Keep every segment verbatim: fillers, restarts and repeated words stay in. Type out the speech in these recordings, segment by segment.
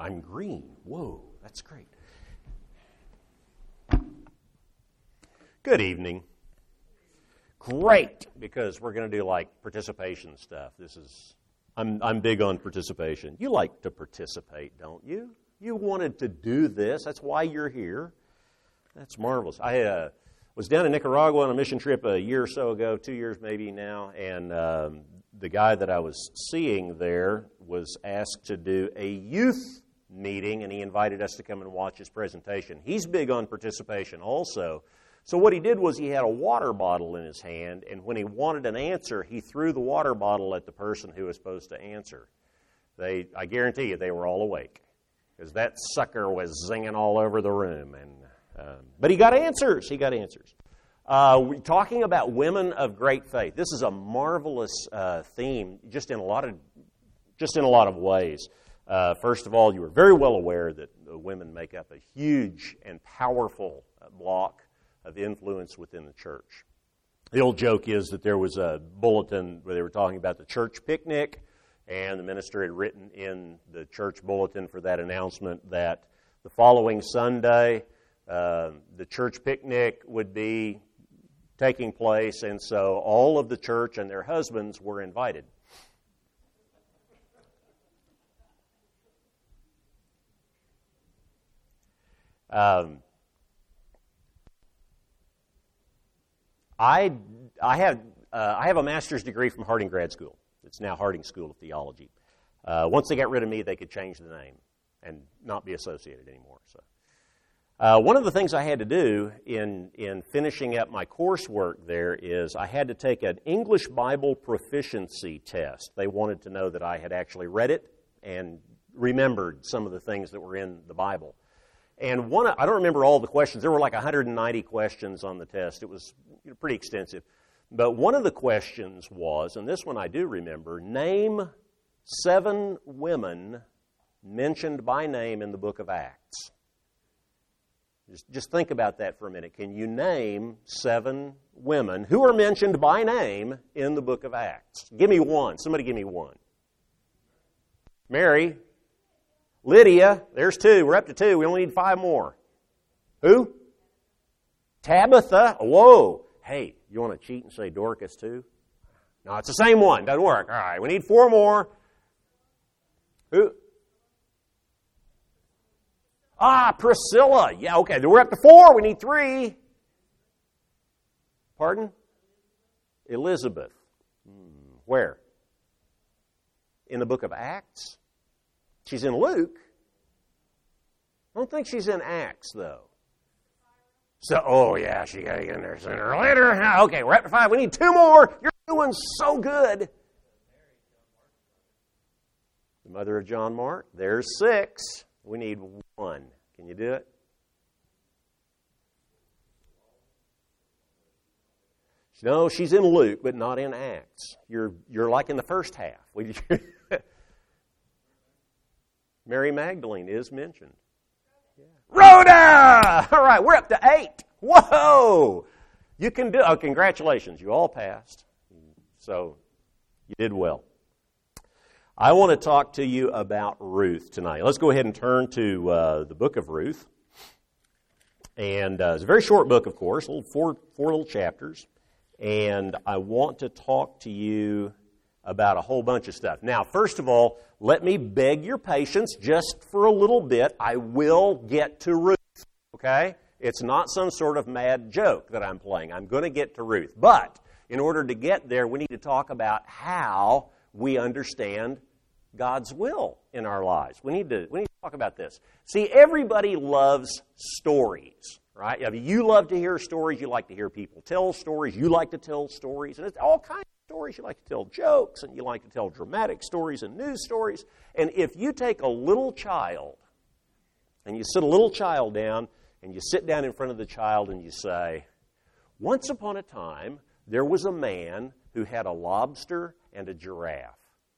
I'm green. Whoa, that's great. Good evening. Great, because we're going to do like participation stuff. This is, I'm I'm big on participation. You like to participate, don't you? You wanted to do this. That's why you're here. That's marvelous. I uh, was down in Nicaragua on a mission trip a year or so ago, two years maybe now, and um, the guy that I was seeing there was asked to do a youth meeting, and he invited us to come and watch his presentation. He's big on participation also. So what he did was he had a water bottle in his hand, and when he wanted an answer, he threw the water bottle at the person who was supposed to answer. They, I guarantee you, they were all awake, because that sucker was zinging all over the room. And um, but he got answers. He got answers. Uh, we're talking about women of great faith. This is a marvelous uh, theme, just in a lot of, just in a lot of ways. Uh, first of all, you are very well aware that the women make up a huge and powerful uh, block of influence within the church. The old joke is that there was a bulletin where they were talking about the church picnic, and the minister had written in the church bulletin for that announcement that the following Sunday, uh, the church picnic would be taking place, and so all of the church and their husbands were invited. Um, I I have uh, I have a master's degree from Harding Grad School. It's now Harding School of Theology. Uh, once they got rid of me, they could change the name and not be associated anymore. So, uh, one of the things I had to do in in finishing up my coursework there is I had to take an English Bible proficiency test. They wanted to know that I had actually read it and remembered some of the things that were in the Bible. And one, I don't remember all the questions. There were like one hundred ninety questions on the test. It was pretty extensive. But one of the questions was, and this one I do remember, name seven women mentioned by name in the book of Acts. Just, just think about that for a minute. Can you name seven women who are mentioned by name in the book of Acts? Give me one. Somebody give me one. Mary. Lydia, there's two. We're up to two. We only need five more. Who? Tabitha. Whoa. Hey, you want to cheat and say Dorcas too? No, it's the same one. Doesn't work. All right, we need four more. Who? Ah, Priscilla. Yeah, okay. We're up to four. We need three. Pardon? Elizabeth. Hmm. Where? In the book of Acts? She's in Luke. I don't think she's in Acts, though. So, oh yeah, she got to get in there sooner or later. Okay, we're up to five. We need two more. You're doing so good. The mother of John Mark. There's six. We need one. Can you do it? No, she's in Luke, but not in Acts. You're you're like in the first half. We Mary Magdalene is mentioned. Yeah. Rhoda! All right, we're up to eight. Whoa! You can do Oh, congratulations. You all passed. So, you did well. I want to talk to you about Ruth tonight. Let's go ahead and turn to uh, the book of Ruth. And uh, it's a very short book, of course, little four, four little chapters. And I want to talk to you about a whole bunch of stuff. Now, first of all, let me beg your patience just for a little bit. I will get to Ruth, okay? It's not some sort of mad joke that I'm playing. I'm going to get to Ruth. But in order to get there, we need to talk about how we understand God's will in our lives. We need to, we need to talk about this. See, everybody loves stories, right? I mean, you love to hear stories. You like to hear people tell stories. You like to tell stories. And it's all kinds of stories. You like to tell jokes, and you like to tell dramatic stories and news stories. And if you take a little child, and you sit a little child down, and you sit down in front of the child, and you say, once upon a time, there was a man who had a lobster and a giraffe.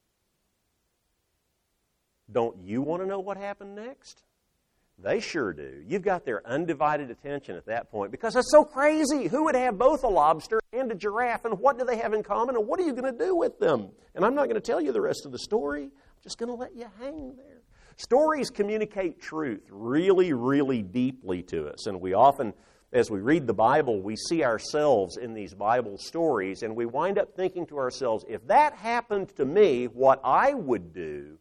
Don't you want to know what happened next? They sure do. You've got their undivided attention at that point because that's so crazy. Who would have both a lobster and a giraffe, and what do they have in common, and what are you going to do with them? And I'm not going to tell you the rest of the story. I'm just going to let you hang there. Stories communicate truth really, really deeply to us. And we often, as we read the Bible, we see ourselves in these Bible stories, and we wind up thinking to ourselves, if that happened to me, what I would do.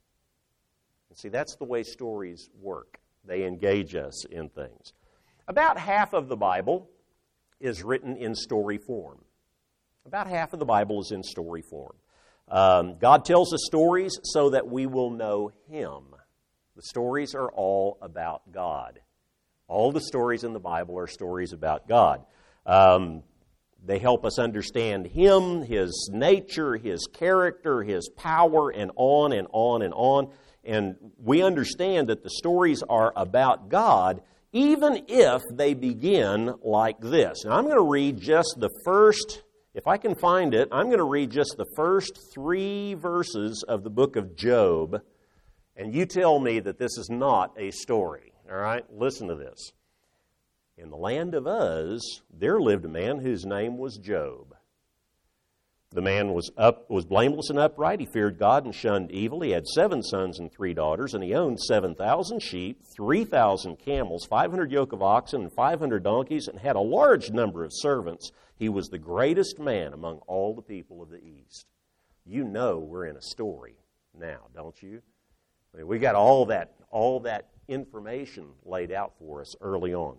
And see, that's the way stories work. They engage us in things. About half of the Bible is written in story form. About half of the Bible is in story form. Um, God tells us stories so that we will know Him. The stories are all about God. All the stories in the Bible are stories about God. Um, they help us understand Him, His nature, His character, His power, and on and on and on. And we understand that the stories are about God, even if they begin like this. Now, I'm going to read just the first, if I can find it, I'm going to read just the first three verses of the book of Job, and you tell me that this is not a story. All right? Listen to this. In the land of Uz, there lived a man whose name was Job. The man was up, was blameless and upright. He feared God and shunned evil. He had seven sons and three daughters, and he owned seven thousand sheep, three thousand camels, five hundred yoke of oxen, and five hundred donkeys, and had a large number of servants. He was the greatest man among all the people of the East. You know we're in a story now, don't you? I mean, we got all that, all that information laid out for us early on.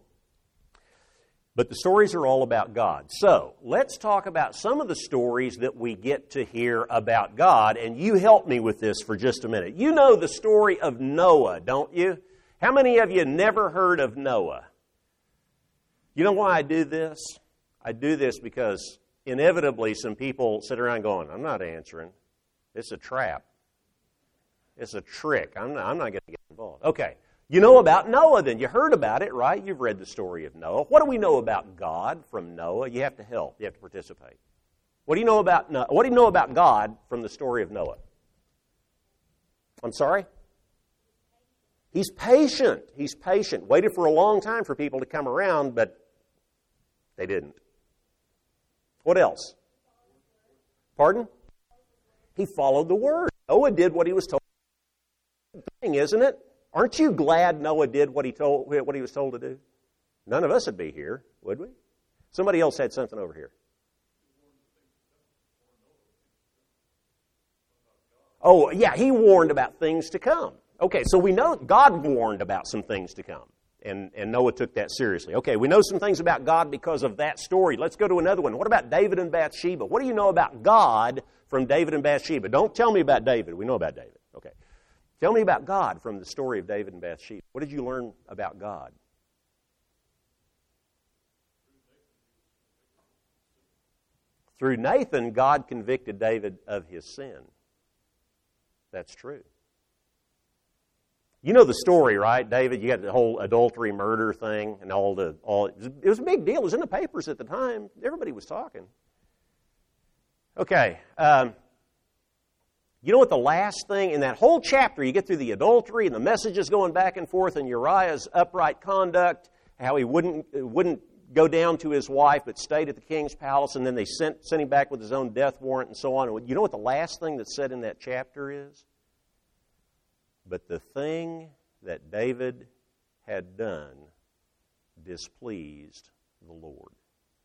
But the stories are all about God. So, let's talk about some of the stories that we get to hear about God, and you help me with this for just a minute. You know the story of Noah, don't you? How many of you never heard of Noah? You know why I do this? I do this because inevitably some people sit around going, I'm not answering. It's a trap. It's a trick. I'm not, I'm not going to get involved. Okay. You know about Noah then. You heard about it, right? You've read the story of Noah. What do we know about God from Noah? You have to help. You have to participate. What do you know about Noah? What do you know about God from the story of Noah? I'm sorry? He's patient. He's patient. Waited for a long time for people to come around, but they didn't. What else? Pardon? He followed the word. Noah did what he was told. Good thing, isn't it? Aren't you glad Noah did what he told, what he was told to do? None of us would be here, would we? Somebody else had something over here. Oh, yeah, he warned about things to come. Okay, so we know God warned about some things to come, and, and Noah took that seriously. Okay, we know some things about God because of that story. Let's go to another one. What about David and Bathsheba? What do you know about God from David and Bathsheba? Don't tell me about David. We know about David. Okay. Tell me about God from the story of David and Bathsheba. What did you learn about God? Through Nathan, God convicted David of his sin. That's true. You know the story, right, David? You got the whole adultery, murder thing, and all the all. It was a big deal. It was in the papers at the time. Everybody was talking. Okay. Um, You know what the last thing in that whole chapter, you get through the adultery and the messages going back and forth and Uriah's upright conduct, how he wouldn't wouldn't go down to his wife but stayed at the king's palace, and then they sent, sent him back with his own death warrant and so on. You know what the last thing that's said in that chapter is? But the thing that David had done displeased the Lord.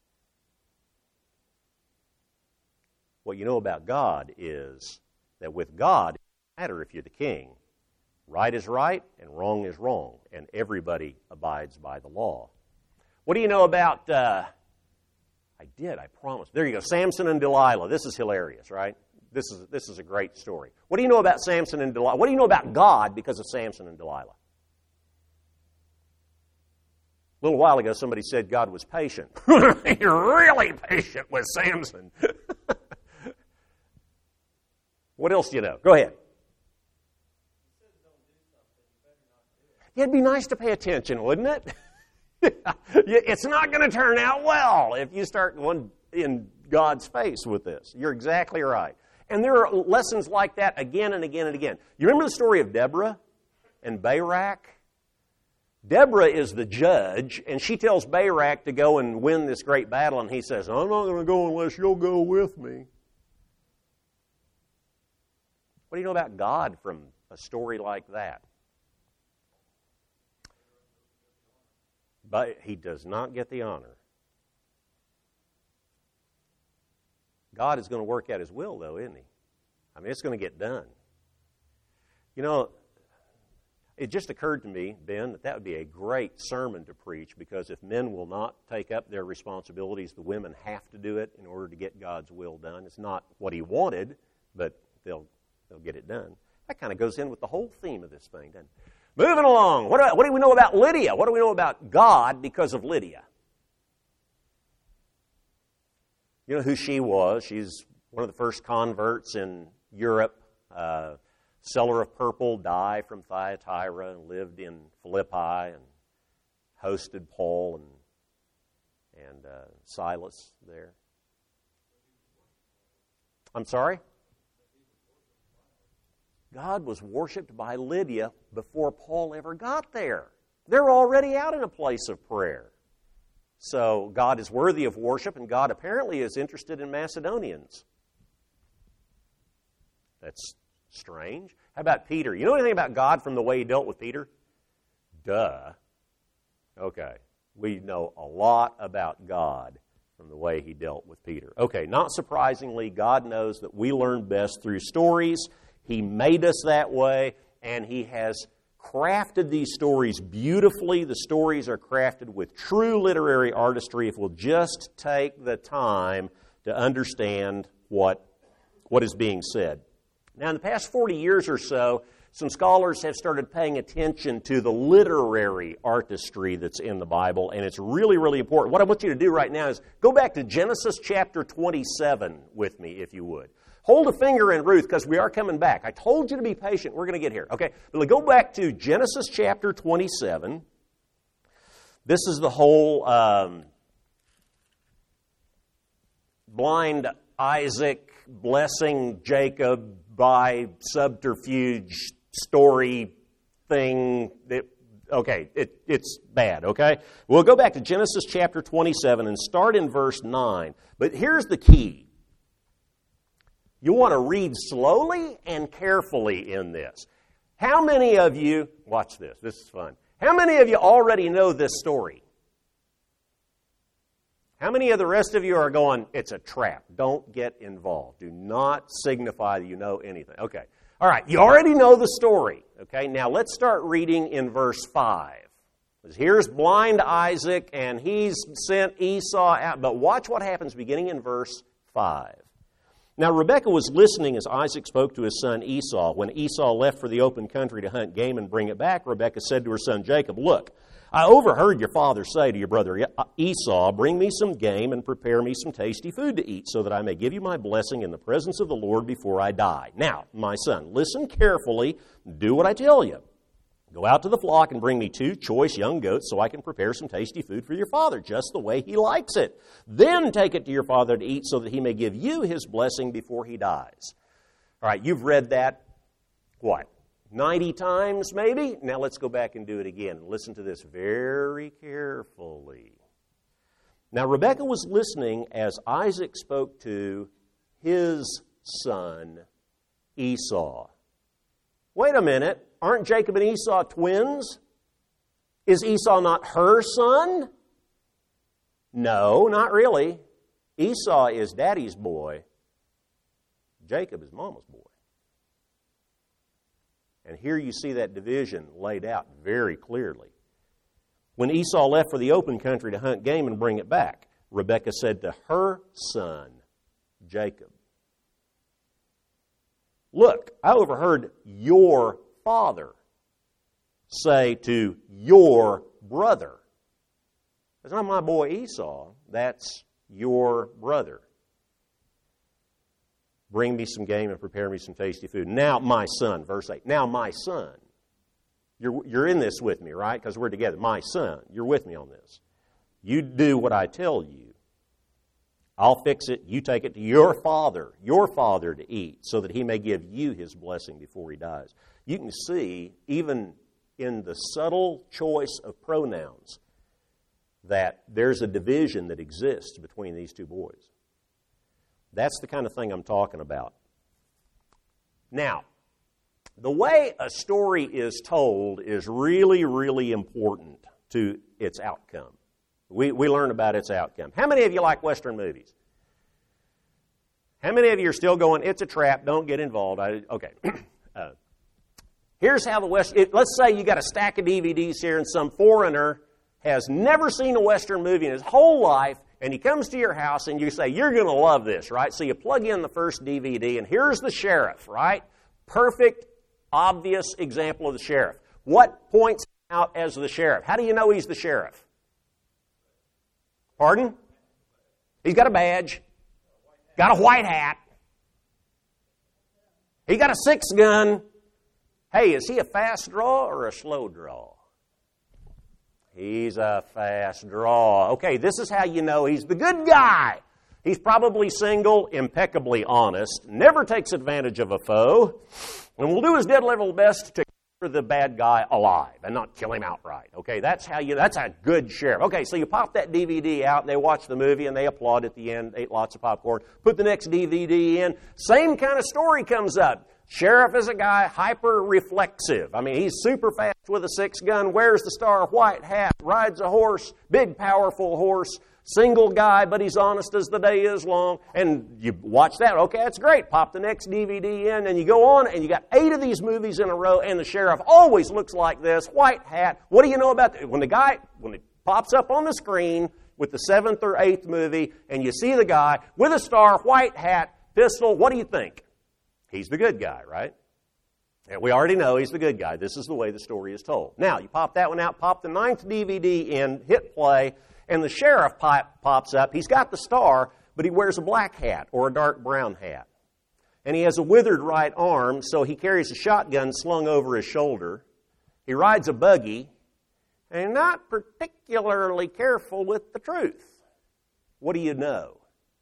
What you know about God is that with God, it doesn't matter if you're the king. Right is right and wrong is wrong, and everybody abides by the law. What do you know about, uh, I did, I promised. There you go, Samson and Delilah. This is hilarious, right? This is, this is a great story. What do you know about Samson and Delilah? What do you know about God because of Samson and Delilah? A little while ago, somebody said God was patient. You're really patient with Samson. What else do you know? Go ahead. Yeah, it'd be nice to pay attention, wouldn't it? It's not going to turn out well if you start going in God's face with this. You're exactly right. And there are lessons like that again and again and again. You remember the story of Deborah and Barak? Deborah is the judge, and she tells Barak to go and win this great battle, and he says, I'm not going to go unless you'll go with me. What do you know about God from a story like that. But he does not get the honor. God is going to work out his will, though, isn't he? I mean, it's going to get done. You know, it just occurred to me, Ben, that that would be a great sermon to preach, because if men will not take up their responsibilities, the women have to do it in order to get God's will done. It's not what he wanted, but they'll they'll get it done. That kind of goes in with the whole theme of this thing, doesn't it? Moving along, what do, what do we know about Lydia? What do we know about God because of Lydia? You know who she was. She's one of the first converts in Europe. Uh, seller of purple, dye from Thyatira, and lived in Philippi and hosted Paul and, and uh, Silas there. I'm sorry? God was worshipped by Lydia before Paul ever got there. They're already out in a place of prayer. So God is worthy of worship, and God apparently is interested in Macedonians. That's strange. How about Peter? You know anything about God from the way he dealt with Peter? Duh. Okay. We know a lot about God from the way he dealt with Peter. Okay, not surprisingly, God knows that we learn best through stories. He made us that way, and he has crafted these stories beautifully. The stories are crafted with true literary artistry if we'll just take the time to understand what, what is being said. Now, in the past forty years or so, some scholars have started paying attention to the literary artistry that's in the Bible, and it's really, really important. What I want you to do right now is go back to Genesis chapter twenty-seven with me, if you would. Hold a finger in Ruth, because we are coming back. I told you to be patient. We're going to get here. Okay, but go back to Genesis chapter twenty-seven. This is the whole um, blind Isaac blessing Jacob by subterfuge story thing. That, okay, it, it's bad, okay? We'll go back to Genesis chapter twenty-seven and start in verse nine. But here's the key. You want to read slowly and carefully in this. How many of you, watch this, this is fun. How many of you already know this story? How many of the rest of you are going, it's a trap, don't get involved. Do not signify that you know anything. Okay, all right, you already know the story. Okay, now let's start reading in verse five. Here's blind Isaac, and he's sent Esau out. But watch what happens beginning in verse five. Now, Rebekah was listening as Isaac spoke to his son Esau. When Esau left for the open country to hunt game and bring it back, Rebekah said to her son Jacob, "Look, I overheard your father say to your brother Esau, 'Bring me some game and prepare me some tasty food to eat, so that I may give you my blessing in the presence of the Lord before I die. Now, my son, listen carefully, do what I tell you. Go out to the flock and bring me two choice young goats so I can prepare some tasty food for your father, just the way he likes it. Then take it to your father to eat so that he may give you his blessing before he dies.'" All right, you've read that, what, ninety times maybe? Now let's go back and do it again. Listen to this very carefully. Now Rebekah was listening as Isaac spoke to his son Esau. Wait a minute. Aren't Jacob and Esau twins? Is Esau not her son? No, not really. Esau is daddy's boy. Jacob is mama's boy. And here you see that division laid out very clearly. When Esau left for the open country to hunt game and bring it back, Rebekah said to her son, Jacob, "Look, I overheard your father say to your brother." That's not my boy Esau, that's your brother. "Bring me some game and prepare me some tasty food. Now, my son," verse eight, "now, my son." You're, you're in this with me, right? Because we're together. My son, you're with me on this. "You do what I tell you. I'll fix it. You take it to your father, your father to eat, so that he may give you his blessing before he dies." You can see, even in the subtle choice of pronouns, that there's a division that exists between these two boys. That's the kind of thing I'm talking about. Now, The way a story is told is really, really important to its outcome. We, we learn about its outcome. How many of you like Western movies? How many of you are still going, it's a trap, don't get involved? I, okay. uh, here's how the West, it, let's say you got a stack of D V Ds here and some foreigner has never seen a Western movie in his whole life, and he comes to your house and you say, you're going to love this, right? So you plug in the first D V D, and here's the sheriff, right? Perfect, obvious example of the sheriff. What points out as the sheriff? How do you know he's the sheriff? Pardon? He's got a badge. Got a white hat. He got a six gun. Hey, is he a fast draw or a slow draw? He's a fast draw. Okay, this is how you know he's the good guy. He's probably single, impeccably honest, never takes advantage of a foe, and will do his dead level best to keep the bad guy alive and not kill him outright. Okay, that's how you, that's a good sheriff. Okay, so you pop that D V D out and they watch the movie and they applaud at the end, ate lots of popcorn, put the next D V D in, same kind of story comes up. Sheriff is a guy hyper-reflexive. I mean, he's super fast with a six-gun, wears the star white hat, rides a horse, big, powerful horse, single guy, but he's honest as the day is long. And you watch that. Okay, that's great. Pop the next D V D in, and you go on, and you got eight of these movies in a row, and the sheriff always looks like this, white hat. What do you know about that? When the guy, when it pops up on the screen with the seventh or eighth movie, and you see the guy with a star, white hat, pistol, what do you think? He's the good guy, right? And we already know he's the good guy. This is the way the story is told. Now, you pop that one out, pop the ninth D V D in, hit play, and the sheriff pop, pops up. He's got the star, but he wears a black hat or a dark brown hat. And he has a withered right arm, so he carries a shotgun slung over his shoulder. He rides a buggy, and not particularly careful with the truth. What do you know?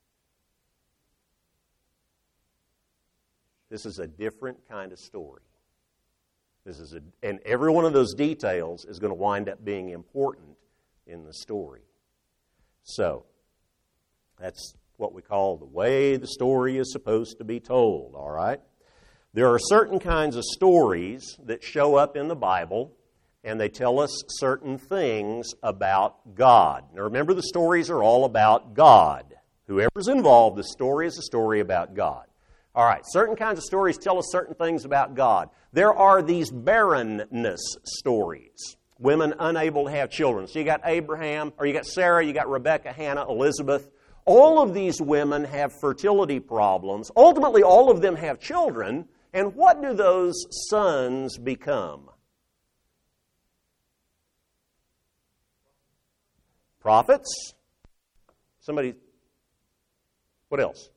This is a different kind of story. This is a, and every one of those details is going to wind up being important in the story. So, that's what we call the way the story is supposed to be told, all right? There are certain kinds of stories that show up in the Bible, and they tell us certain things about God. Now, remember, the stories are all about God. Whoever's involved, the story is a story about God. All right, certain kinds of stories tell us certain things about God. There are these barrenness stories, women unable to have children. So you got Abraham, or you got Sarah, you got Rebecca, Hannah, Elizabeth. All of these women have fertility problems. Ultimately, all of them have children. And what do those sons become? Prophets? Somebody, what else?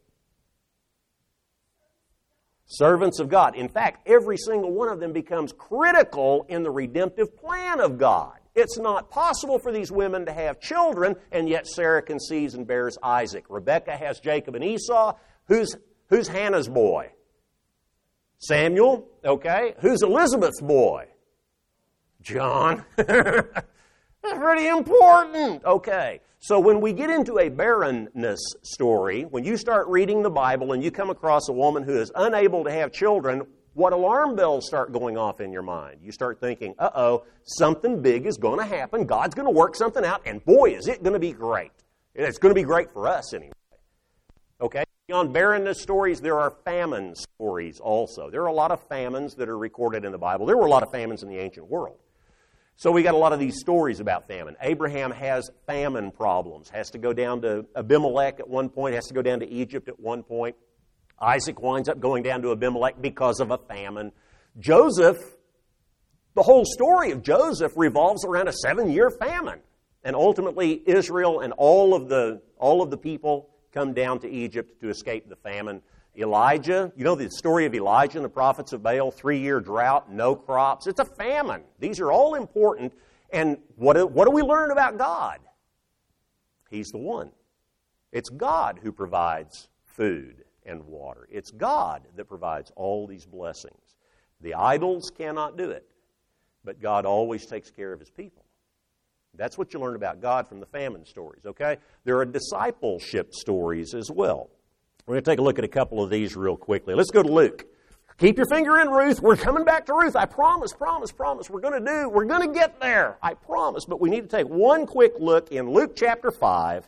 Servants of God. In fact, every single one of them becomes critical in the redemptive plan of God. It's not possible for these women to have children, and yet Sarah conceives and bears Isaac. Rebekah has Jacob and Esau. Who's, who's Hannah's boy? Samuel, okay. Who's Elizabeth's boy? John. That's pretty important. Okay. So when we get into a barrenness story, when you start reading the Bible and you come across a woman who is unable to have children, what alarm bells start going off in your mind? You start thinking, uh-oh, something big is going to happen. God's going to work something out, and boy, is it going to be great. It's going to be great for us anyway. Okay? Beyond barrenness stories, there are famine stories also. There are a lot of famines that are recorded in the Bible. There were a lot of famines in the ancient world. So we got a lot of these stories about famine. Abraham has famine problems, has to go down to Abimelech at one point, has to go down to Egypt at one point. Isaac winds up going down to Abimelech because of a famine. Joseph, the whole story of Joseph revolves around a seven-year famine. And ultimately, Israel and all of the all of the people come down to Egypt to escape the famine. Elijah, you know the story of Elijah and the prophets of Baal, three-year drought, no crops. It's a famine. These are all important. And what do, what do we learn about God? He's the one. It's God who provides food and water. It's God that provides all these blessings. The idols cannot do it, but God always takes care of His people. That's what you learn about God from the famine stories, okay? There are discipleship stories as well. We're going to take a look at a couple of these real quickly. Let's go to Luke. Keep your finger in Ruth. We're coming back to Ruth. I promise, promise, promise. We're going to do, we're going to get there. I promise. But we need to take one quick look in Luke chapter five.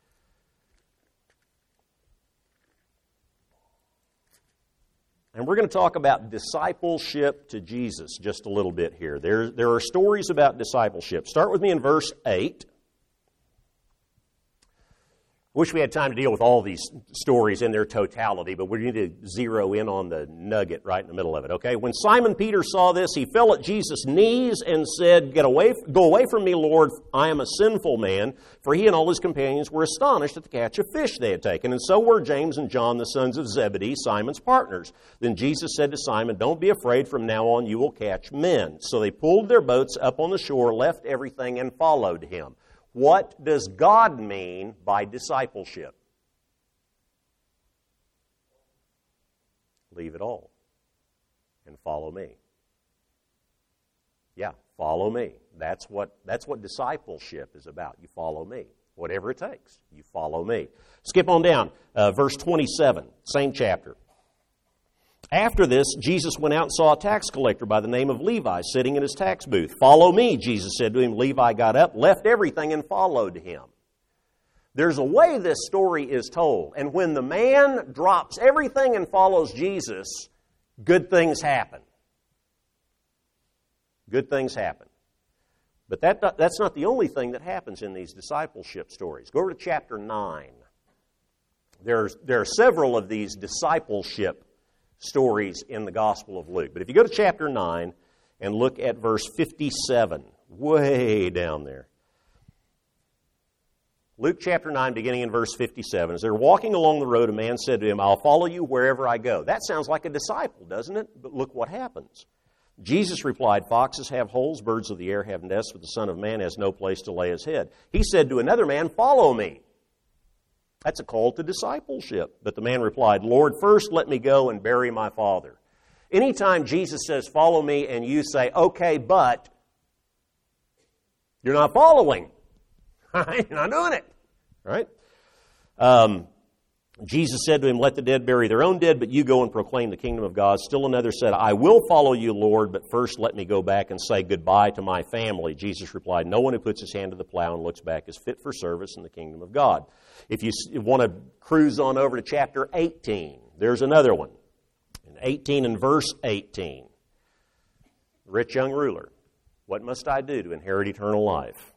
And we're going to talk about discipleship to Jesus just a little bit here. There, there are stories about discipleship. Start with me in verse eight. Wish we had time to deal with all these stories in their totality, but we need to zero in on the nugget right in the middle of it, okay? When Simon Peter saw this, he fell at Jesus' knees and said, "Get away, go away from me, Lord, I am a sinful man." For he and all his companions were astonished at the catch of fish they had taken, and so were James and John, the sons of Zebedee, Simon's partners. Then Jesus said to Simon, "Don't be afraid, from now on you will catch men." So they pulled their boats up on the shore, left everything, and followed him. What does God mean by discipleship? Leave it all and follow me. Yeah, follow me. That's what, that's what discipleship is about. You follow me. Whatever it takes, you follow me. Skip on down. Uh, verse twenty-seven, same chapter. After this, Jesus went out and saw a tax collector by the name of Levi sitting in his tax booth. "Follow me," Jesus said to him. Levi got up, left everything, and followed him. There's a way this story is told. And when the man drops everything and follows Jesus, good things happen. Good things happen. But that, that's not the only thing that happens in these discipleship stories. Go over to chapter nine. There's, there are several of these discipleship stories in the Gospel of Luke. But if you go to chapter nine and look at verse fifty-seven, way down there. Luke chapter nine, beginning in verse fifty-seven. As they're walking along the road, a man said to him, "I'll follow you wherever I go." That sounds like a disciple, doesn't it? But look what happens. Jesus replied, "Foxes have holes, birds of the air have nests, but the Son of Man has no place to lay his head." He said to another man, "Follow me." That's a call to discipleship. But the man replied, "Lord, first let me go and bury my father." Anytime Jesus says, "Follow me," and you say, "Okay, but," you're not following. You're not doing it. All right? Um, Jesus said to him, "Let the dead bury their own dead, but you go and proclaim the kingdom of God." Still another said, "I will follow you, Lord, but first let me go back and say goodbye to my family." Jesus replied, "No one who puts his hand to the plow and looks back is fit for service in the kingdom of God." If you want to cruise on over to chapter eighteen, there's another one. In eighteen and verse eighteen, rich young ruler, "What must I do to inherit eternal life?"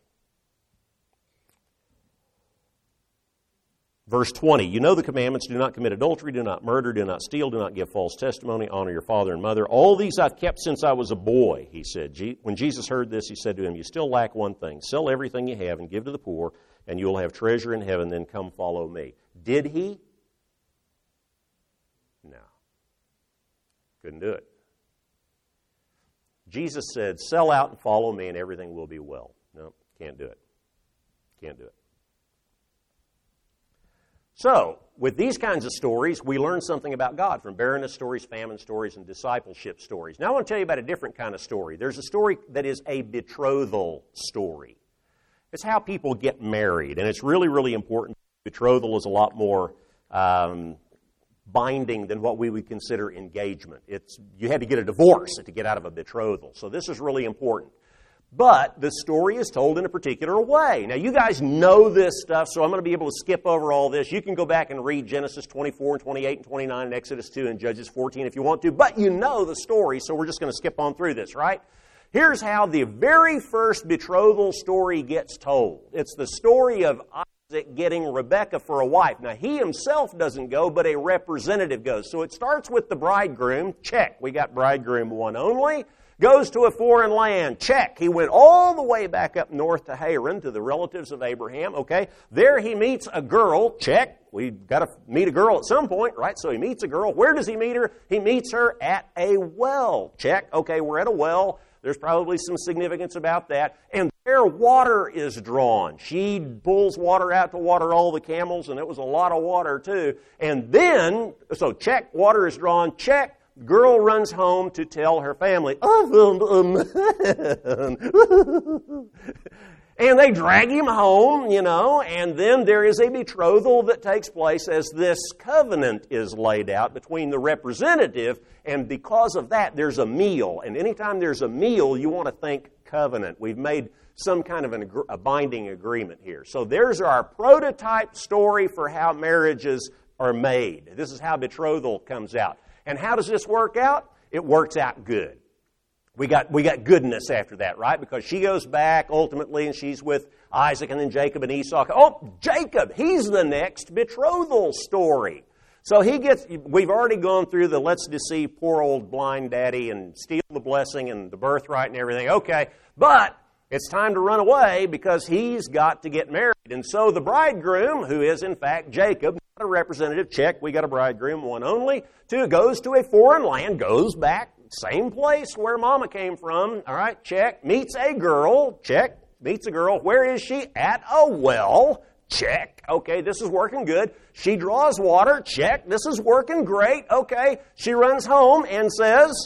Verse twenty, "You know the commandments: do not commit adultery, do not murder, do not steal, do not give false testimony, honor your father and mother. All these I've kept since I was a boy," he said. When Jesus heard this, he said to him, "You still lack one thing. Sell everything you have and give to the poor, and you will have treasure in heaven. Then come follow me." Did he? No. Couldn't do it. Jesus said, "Sell out and follow me, and everything will be well." No, can't do it. Can't do it. So, with these kinds of stories, we learn something about God from barrenness stories, famine stories, and discipleship stories. Now I want to tell you about a different kind of story. There's a story that is a betrothal story. It's how people get married, and it's really, really important. Betrothal is a lot more um, binding than what we would consider engagement. It's you had to get a divorce to get out of a betrothal. So this is really important. But the story is told in a particular way. Now, you guys know this stuff, so I'm going to be able to skip over all this. You can go back and read Genesis twenty-four and twenty-eight and twenty-nine and Exodus two and Judges fourteen if you want to. But you know the story, so we're just going to skip on through this, right? Here's how the very first betrothal story gets told. It's the story of Isaac getting Rebekah for a wife. Now, he himself doesn't go, but a representative goes. So it starts with the bridegroom. Check. We got bridegroom one only. Goes to a foreign land. Check. He went all the way back up north to Haran, to the relatives of Abraham. Okay. There he meets a girl. Check. We've got to meet a girl at some point, right? So he meets a girl. Where does he meet her? He meets her at a well. Check. Okay, we're at a well. There's probably some significance about that. And there water is drawn. She pulls water out to water all the camels, and it was a lot of water too. And then, so check, water is drawn. Check. Girl runs home to tell her family, "I found a man." And they drag him home, you know, and then there is a betrothal that takes place as this covenant is laid out between the representative, and because of that, there's a meal. And anytime there's a meal, you want to think covenant. We've made some kind of an, a binding agreement here. So there's our prototype story for how marriages are made. This is how betrothal comes out. And how does this work out? It works out good. We got we got goodness after that, right? Because she goes back ultimately and she's with Isaac and then Jacob and Esau. Oh, Jacob, he's the next betrothal story. So he gets, we've already gone through the let's deceive poor old blind daddy and steal the blessing and the birthright and everything. Okay, but it's time to run away because he's got to get married. And so the bridegroom, who is in fact Jacob, not a representative, check, we got a bridegroom, one only, two, goes to a foreign land, goes back, same place where Mama came from, all right, check, meets a girl, check, meets a girl. Where is she? At a well, check. Okay, this is working good. She draws water, check, this is working great. Okay, she runs home and says,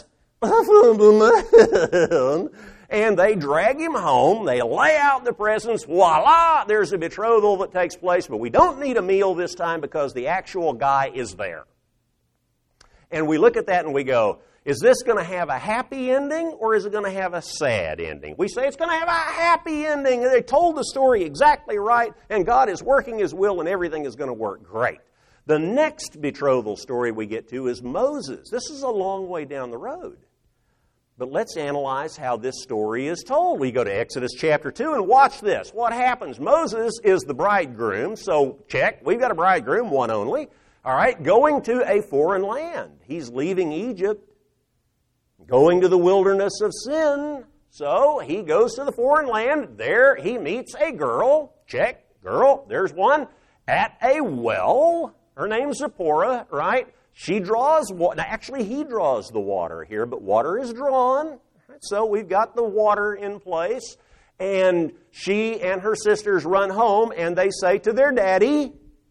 and they drag him home, they lay out the presents, voila, there's a betrothal that takes place, but we don't need a meal this time because the actual guy is there. And we look at that and we go, is this going to have a happy ending or is it going to have a sad ending? We say it's going to have a happy ending. They told the story exactly right, and God is working His will, and everything is going to work great. The next betrothal story we get to is Moses. This is a long way down the road. But let's analyze how this story is told. We go to Exodus chapter two and watch this. What happens? Moses is the bridegroom, so check, we've got a bridegroom, one only. All right, going to a foreign land. He's leaving Egypt, going to the wilderness of sin. So he goes to the foreign land. There he meets a girl. Check, girl, there's one. At a well. Her name's Zipporah, right? She draws water. Actually, he draws the water here, but water is drawn. So we've got the water in place. And she and her sisters run home, and they say to their daddy,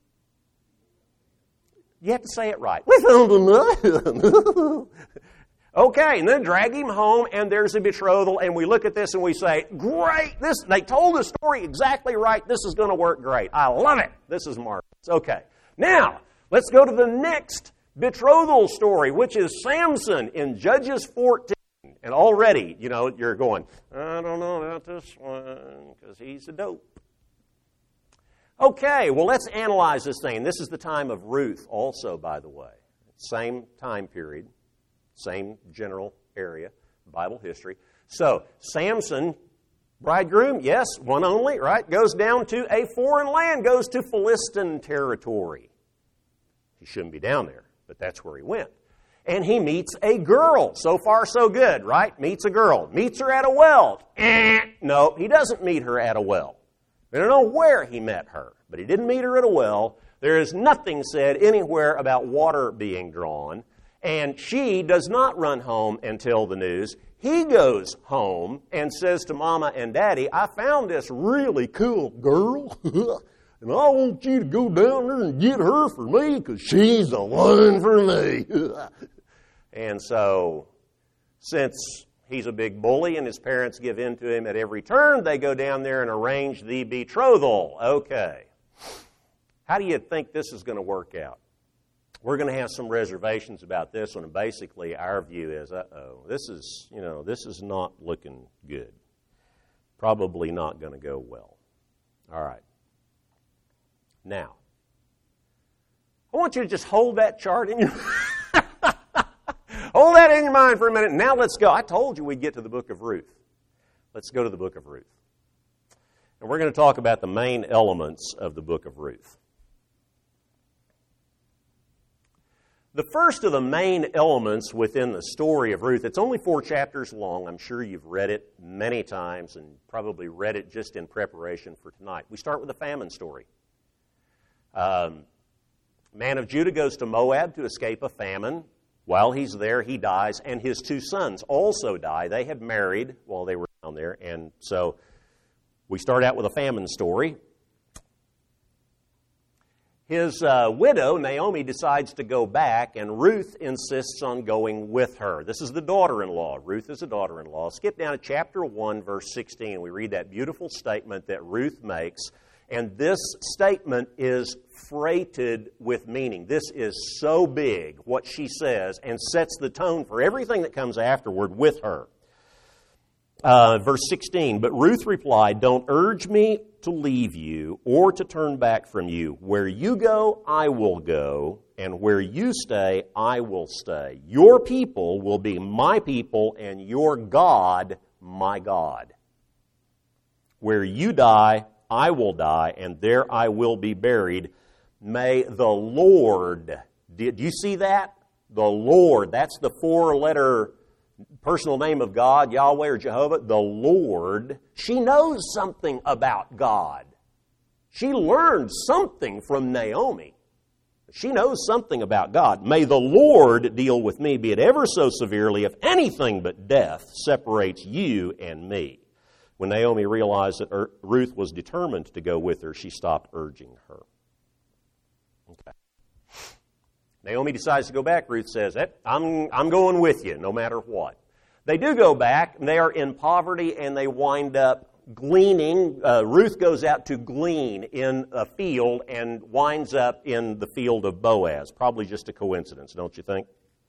you have to say it right. We found a Okay, and then drag him home, and there's a betrothal, and we look at this and we say, great, this, they told the story exactly right, this is going to work great. I love it. This is marvelous. Okay, now, let's go to the next betrothal story, which is Samson in Judges fourteen. And already, you know, you're going, I don't know about this one, because he's a dope. Okay, well, let's analyze this thing. This is the time of Ruth also, by the way. Same time period. Same general area, Bible history. So, Samson, bridegroom, yes, one only, right? Goes down to a foreign land, goes to Philistine territory. He shouldn't be down there, but that's where he went. And he meets a girl. So far, so good, right? Meets a girl. Meets her at a well. Eh, no, he doesn't meet her at a well. We don't know where he met her, but he didn't meet her at a well. There is nothing said anywhere about water being drawn. And she does not run home and tell the news. He goes home and says to Mama and Daddy, I found this really cool girl, and I want you to go down there and get her for me because she's the one for me. And so, since he's a big bully and his parents give in to him at every turn, they go down there and arrange the betrothal. Okay. How do you think this is going to work out? We're going to have some reservations about this one, and basically our view is, uh-oh, this is, you know, this is not looking good. Probably not going to go well. All right. Now, I want you to just hold that chart in your hold that in your mind for a minute. Now let's go. I told you we'd get to the book of Ruth. Let's go to the book of Ruth. And we're going to talk about the main elements of the book of Ruth. The first of the main elements within the story of Ruth, it's only four chapters long. I'm sure you've read it many times and probably read it just in preparation for tonight. We start with the famine story. Um, man of Judah goes to Moab to escape a famine. While he's there, he dies, and his two sons also die. They had married while they were down there, and so we start out with a famine story. His uh, widow, Naomi, decides to go back, and Ruth insists on going with her. This is the daughter-in-law. Ruth is a daughter-in-law. Skip down to chapter one, verse sixteen. We read that beautiful statement that Ruth makes, and this statement is freighted with meaning. This is so big, what she says, and sets the tone for everything that comes afterward with her. Uh, verse sixteen, but Ruth replied, don't urge me to leave you or to turn back from you. Where you go, I will go, and where you stay, I will stay. Your people will be my people, and your God, my God. Where you die, I will die, and there I will be buried. May the Lord, did you see that? The Lord, that's the four-letter personal name of God, Yahweh or Jehovah, the Lord. She knows something about God. She learned something from Naomi. She knows something about God. May the Lord deal with me, be it ever so severely, if anything but death separates you and me. When Naomi realized that Ruth was determined to go with her, she stopped urging her. Okay. Naomi decides to go back. Ruth says, hey, I'm, I'm going with you no matter what. They do go back, and they are in poverty, and they wind up gleaning. Uh, Ruth goes out to glean in a field and winds up in the field of Boaz. Probably just a coincidence, don't you think?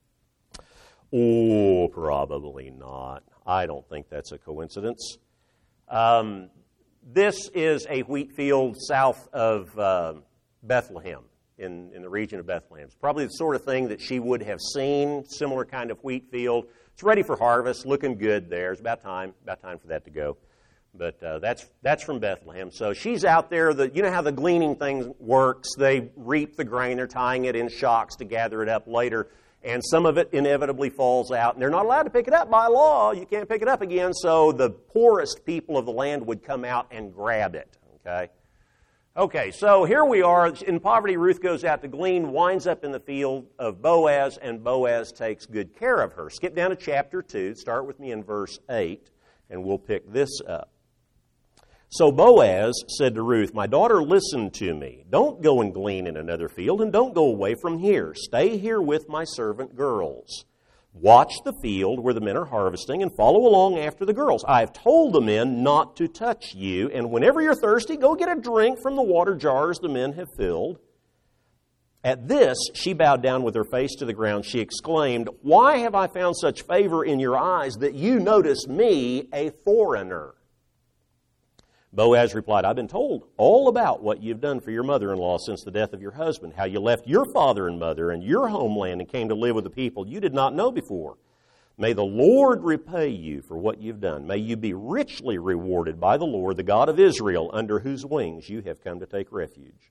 Oh, probably not. I don't think that's a coincidence. Um, this is a wheat field south of uh, Bethlehem. In, in the region of Bethlehem. It's probably the sort of thing that she would have seen, similar kind of wheat field. It's ready for harvest, looking good there. It's about time, about time for that to go. But uh, that's that's from Bethlehem. So she's out there. The, you know how the gleaning thing works. They reap the grain. They're tying it in shocks to gather it up later. And some of it inevitably falls out. And they're not allowed to pick it up by law. You can't pick it up again. So the poorest people of the land would come out and grab it. Okay? Okay, so here we are. In poverty, Ruth goes out to glean, winds up in the field of Boaz, and Boaz takes good care of her. Skip down to chapter two. Start with me in verse eight, and we'll pick this up. So Boaz said to Ruth, my daughter, listen to me. Don't go and glean in another field, and don't go away from here. Stay here with my servant girls. Watch the field where the men are harvesting and follow along after the girls. I have told the men not to touch you, and whenever you're thirsty, go get a drink from the water jars the men have filled. At this, she bowed down with her face to the ground. She exclaimed, why have I found such favor in your eyes that you notice me, a foreigner? Boaz replied, I've been told all about what you've done for your mother-in-law since the death of your husband, how you left your father and mother and your homeland and came to live with the people you did not know before. May the Lord repay you for what you've done. May you be richly rewarded by the Lord, the God of Israel, under whose wings you have come to take refuge.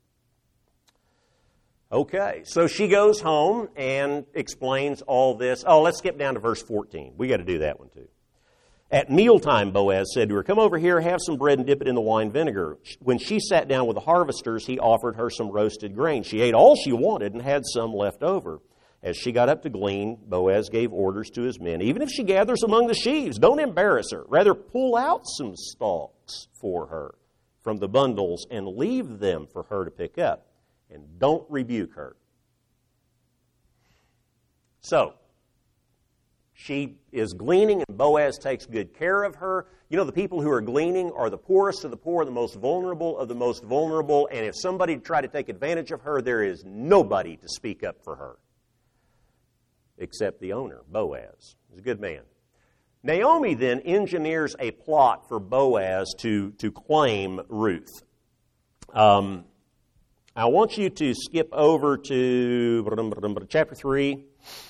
Okay, so she goes home and explains all this. Oh, let's skip down to verse fourteen. We got to do that one too. At mealtime, Boaz said to her, come over here, have some bread and dip it in the wine vinegar. When she sat down with the harvesters, he offered her some roasted grain. She ate all she wanted and had some left over. As she got up to glean, Boaz gave orders to his men. Even if she gathers among the sheaves, don't embarrass her. Rather, pull out some stalks for her from the bundles and leave them for her to pick up. And don't rebuke her. So, she is gleaning, and Boaz takes good care of her. You know, the people who are gleaning are the poorest of the poor, the most vulnerable of the most vulnerable, and if somebody tried to take advantage of her, there is nobody to speak up for her except the owner, Boaz. He's a good man. Naomi then engineers a plot for Boaz to, to claim Ruth. Um, I want you to skip over to chapter three.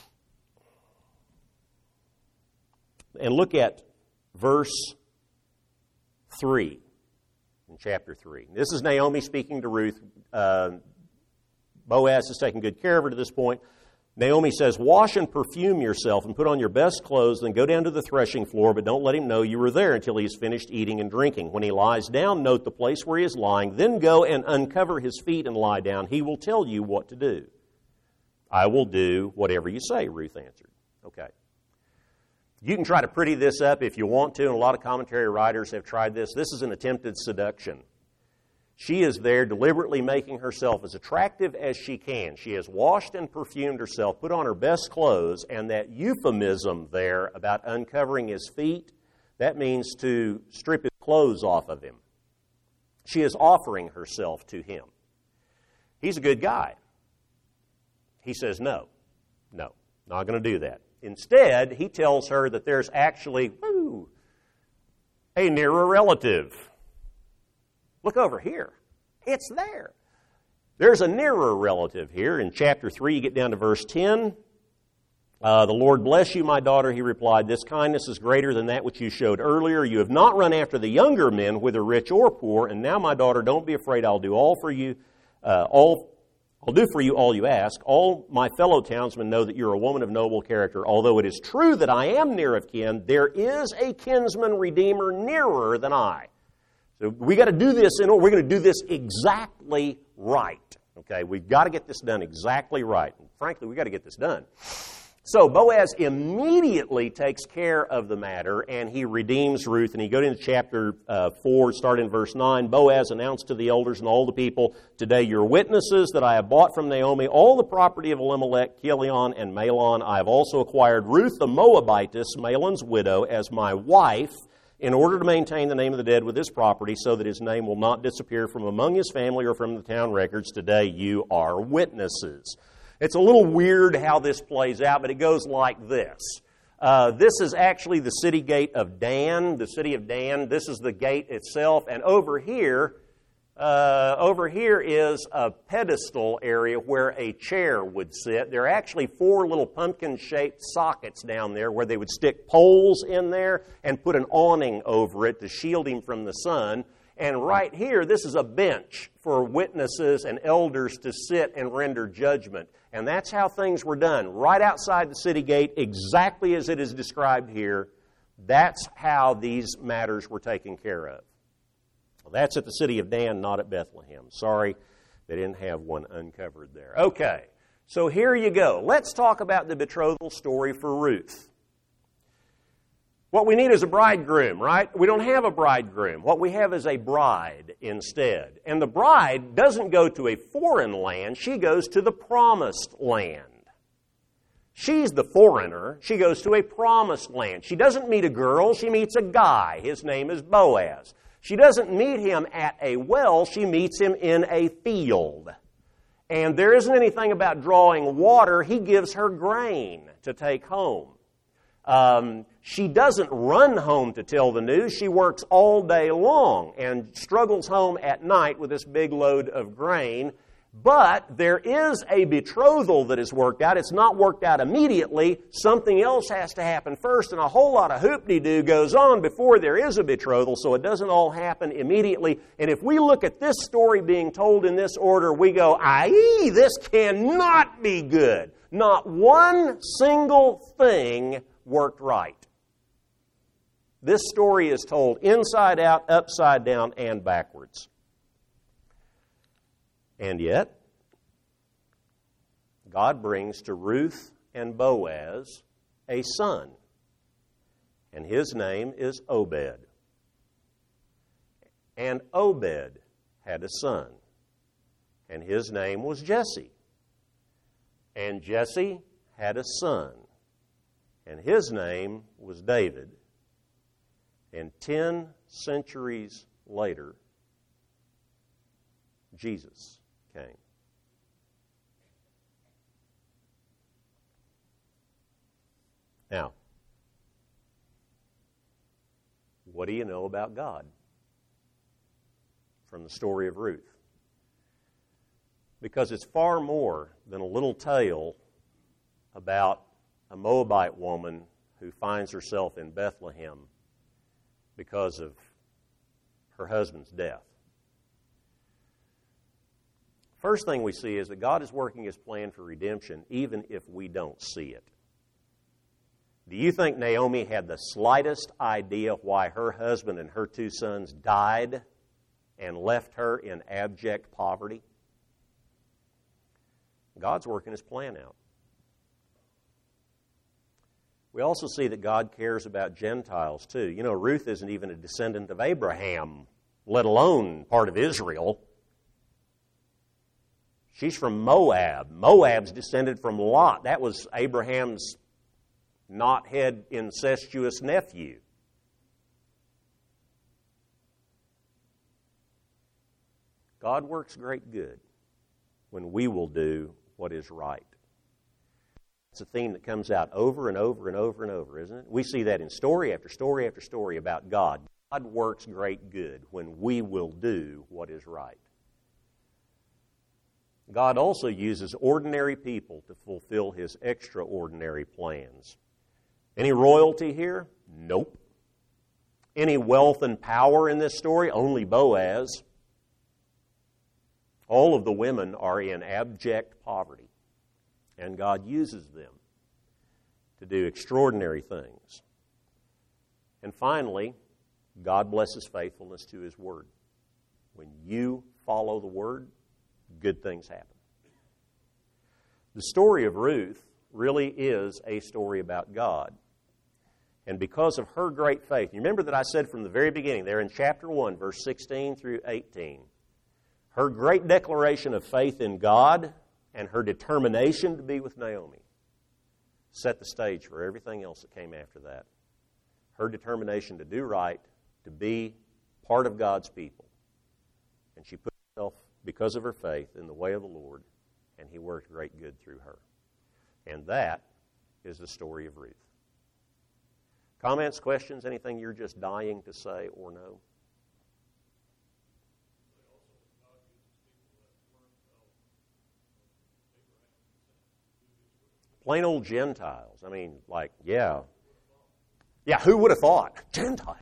And look at verse three in chapter three. This is Naomi speaking to Ruth. Uh, Boaz is taking good care of her to this point. Naomi says, wash and perfume yourself and put on your best clothes, then go down to the threshing floor, but don't let him know you were there until he has finished eating and drinking. When he lies down, note the place where he is lying, then go and uncover his feet and lie down. He will tell you what to do. I will do whatever you say, Ruth answered. Okay. You can try to pretty this up if you want to, and a lot of commentary writers have tried this. This is an attempted seduction. She is there deliberately making herself as attractive as she can. She has washed and perfumed herself, put on her best clothes, and that euphemism there about uncovering his feet, that means to strip his clothes off of him. She is offering herself to him. He's a good guy. He says, no, no, not going to do that. Instead, he tells her that there's actually, woo, a nearer relative. Look over here. It's there. There's a nearer relative here. In chapter three, you get down to verse ten. Uh, the Lord bless you, my daughter, he replied. This kindness is greater than that which you showed earlier. You have not run after the younger men, whether rich or poor. And now, my daughter, don't be afraid. I'll do all for you. Uh, all I'll do for you all you ask. All my fellow townsmen know that you're a woman of noble character. Although it is true that I am near of kin, there is a kinsman redeemer nearer than I. So we got to do this, and we're going to do this exactly right. Okay, we've got to get this done exactly right. And frankly, we've got to get this done. So Boaz immediately takes care of the matter, and he redeems Ruth. And you go into chapter uh, four, start in verse nine. Boaz announced to the elders and all the people, today you're witnesses that I have bought from Naomi all the property of Elimelech, Chilion, and Mahlon. I have also acquired Ruth the Moabitess, Mahlon's widow, as my wife, in order to maintain the name of the dead with this property, so that his name will not disappear from among his family or from the town records. Today you are witnesses. It's a little weird how this plays out, but it goes like this. Uh, this is actually the city gate of Dan, the city of Dan. This is the gate itself, and over here, uh, over here is a pedestal area where a chair would sit. There are actually four little pumpkin-shaped sockets down there where they would stick poles in there and put an awning over it to shield him from the sun. And right here, this is a bench for witnesses and elders to sit and render judgment. And that's how things were done, right outside the city gate, exactly as it is described here. That's how these matters were taken care of. Well, that's at the city of Dan, not at Bethlehem. Sorry, they didn't have one uncovered there. Okay, so here you go. Let's talk about the betrothal story for Ruth. What we need is a bridegroom, right? We don't have a bridegroom. What we have is a bride instead. And the bride doesn't go to a foreign land. She goes to the promised land. She's the foreigner. She goes to a promised land. She doesn't meet a girl. She meets a guy. His name is Boaz. She doesn't meet him at a well. She meets him in a field. And there isn't anything about drawing water. He gives her grain to take home. Um, she doesn't run home to tell the news. She works all day long and struggles home at night with this big load of grain. But there is a betrothal that is worked out. It's not worked out immediately. Something else has to happen first, and a whole lot of hoop-de-doo goes on before there is a betrothal, so it doesn't all happen immediately. And if we look at this story being told in this order, we go, aye, this cannot be good. Not one single thing worked right. This story is told inside out, upside down, and backwards. And yet, God brings to Ruth and Boaz a son, and his name is Obed. And Obed had a son, and his name was Jesse. And Jesse had a son, and his name was David. And ten centuries later, Jesus came. Now, what do you know about God from the story of Ruth? Because it's far more than a little tale about a Moabite woman who finds herself in Bethlehem because of her husband's death. First thing we see is that God is working His plan for redemption even if we don't see it. Do you think Naomi had the slightest idea why her husband and her two sons died and left her in abject poverty? God's working His plan out. We also see that God cares about Gentiles too. You know, Ruth isn't even a descendant of Abraham. let alone part of Israel. She's from Moab. Moab's descended from Lot. That was Abraham's knothead incestuous nephew. God works great good when we will do what is right. It's a theme that comes out over and over and over and over, isn't it? We see that in story after story after story about God. God works great good when we will do what is right. God also uses ordinary people to fulfill His extraordinary plans. Any royalty here? Nope. Any wealth and power in this story? Only Boaz. All of the women are in abject poverty, and God uses them to do extraordinary things. And finally, God blesses faithfulness to His Word. When you follow the Word, good things happen. The story of Ruth really is a story about God. And because of her great faith, you remember that I said from the very beginning, there in chapter one, verse sixteen through eighteen, her great declaration of faith in God and her determination to be with Naomi set the stage for everything else that came after that. Her determination to do right, to be part of God's people. And she put herself, because of her faith, in the way of the Lord, and He worked great good through her. And that is the story of Ruth. Comments, questions, anything you're just dying to say or know? Plain old Gentiles. I mean, like, yeah. Yeah, who would have thought? Gentiles.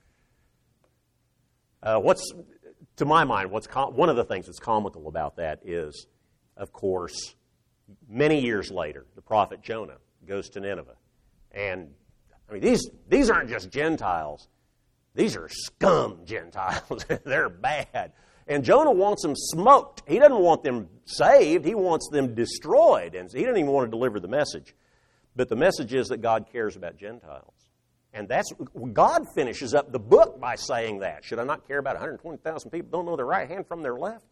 Uh, what's, to my mind, what's com- one of the things that's comical about that is, of course, many years later, the prophet Jonah goes to Nineveh. And, I mean, these, these aren't just Gentiles. These are scum Gentiles. They're bad. And Jonah wants them smoked. He doesn't want them saved. He wants them destroyed. And he doesn't even want to deliver the message. But the message is that God cares about Gentiles. And that's God finishes up the book by saying that. Should I not care about one hundred twenty thousand people who don't know their right hand from their left?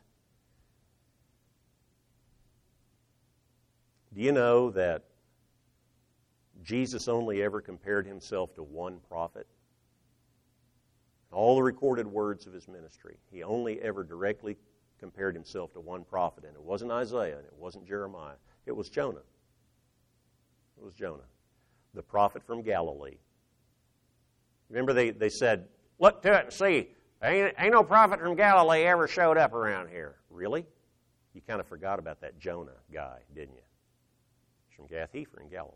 Do you know that Jesus only ever compared Himself to one prophet? All the recorded words of His ministry, He only ever directly compared Himself to one prophet. And it wasn't Isaiah, and it wasn't Jeremiah. It was Jonah. It was Jonah, the prophet from Galilee. Remember they, they said, look to it and see. Ain't, ain't no prophet from Galilee ever showed up around here. Really? You kind of forgot about that Jonah guy, didn't you? He's from Gath-hepher in Galilee.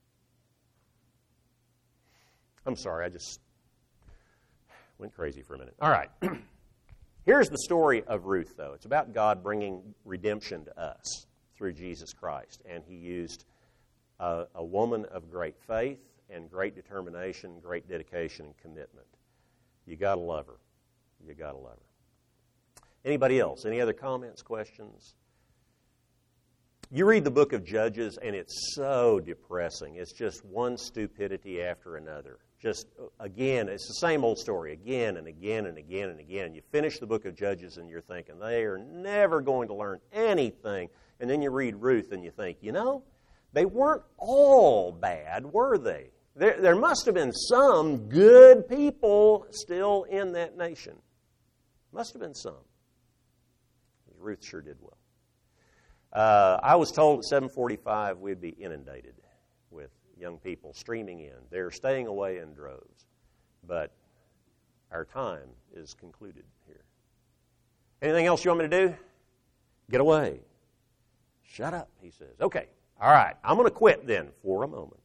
I'm sorry, I just went crazy for a minute. All right. Here's the story of Ruth, though. It's about God bringing redemption to us through Jesus Christ. And He used a, a woman of great faith and great determination, great dedication and commitment. You got to love her. You got to love her. Anybody else? Any other comments, questions? You read the book of Judges, and it's so depressing. It's just one stupidity after another. Just, again, it's the same old story again and again and again and again. You finish the book of Judges, and you're thinking, they are never going to learn anything. And then you read Ruth, and you think, you know, they weren't all bad, were they? There, there must have been some good people still in that nation. Must have been some. Ruth sure did well. Uh, I was told at seven forty-five we'd be inundated with young people streaming in. They're staying away in droves. But our time is concluded here. Anything else you want me to do? Get away. Shut up, he says. Okay, all right. I'm going to quit then for a moment.